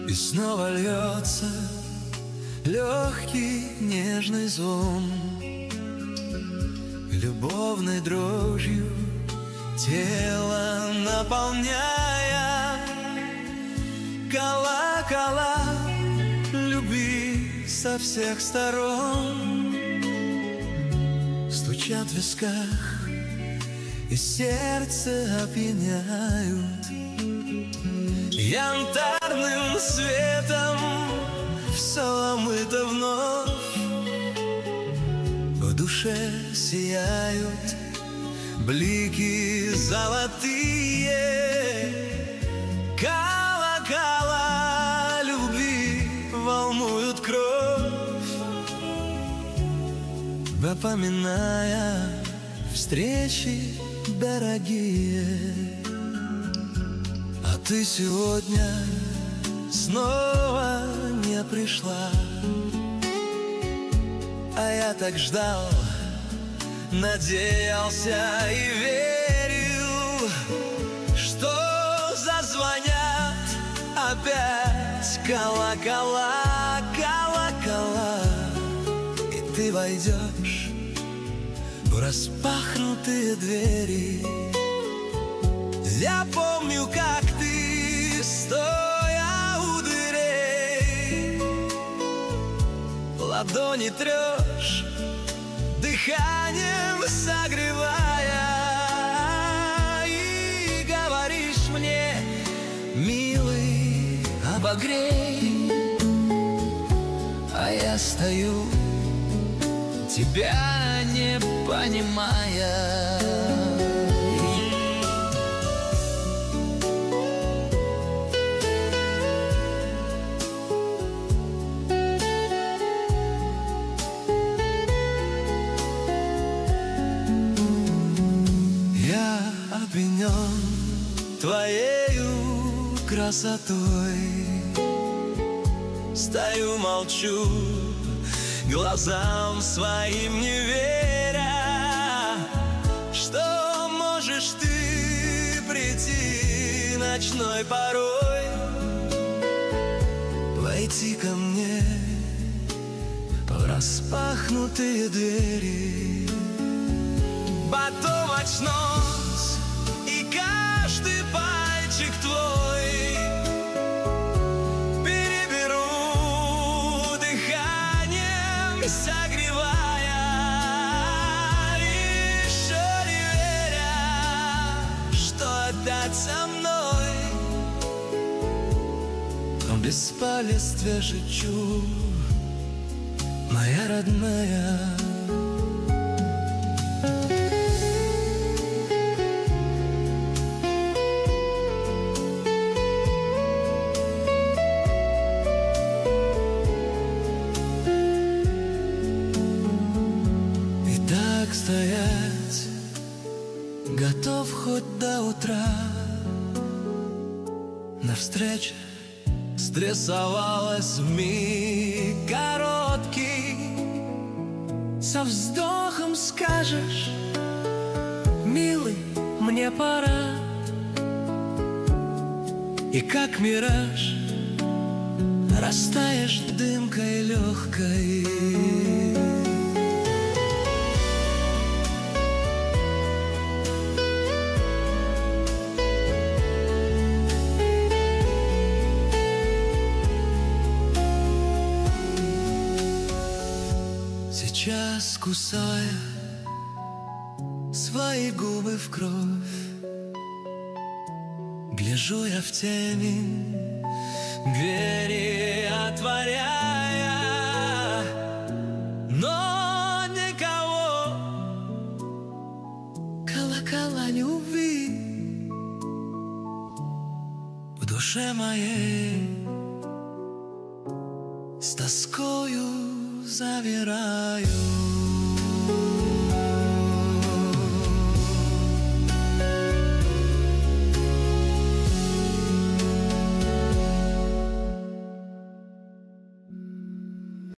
И снова льется легкий нежный звон, любовной дрожью тело наполняя. Колокола любви со всех сторон стучат в висках и сердце опьяняют. Янтарным светом все омыто вновь, в душе сияют блики золотые. Колокола любви волнуют кровь, напоминая встречи дорогие. А ты сегодня снова не пришла, а я так ждал, надеялся и верил, что зазвонят опять колокола, колокола, и ты войдешь в распахнутые двери. Я помню, как ты, стоя у дверей, ладони трешь, дыханием согревая, и говоришь мне: милый, обогрей. А я стою, тебя не понимая. Опьянен твоею красотой, стою, молчу, глазам своим не веря, что можешь ты прийти ночной порой, войти ко мне в распахнутые двери. Потом очнусь, и каждый пальчик твой переберу, дыханием согревая, еще не веря, что опять со мной в бесполестве жечу, моя родная. Стоять готов хоть до утра, навстречу стрессовалась вмиг короткий. Со вздохом скажешь: милый, мне пора. И как мираж растаешь дымкой легкой. Сейчас, кусая свои губы в кровь, гляжу я в тени, двери отворяя, но никого, колокола любви в душе моей с тоскою завираю.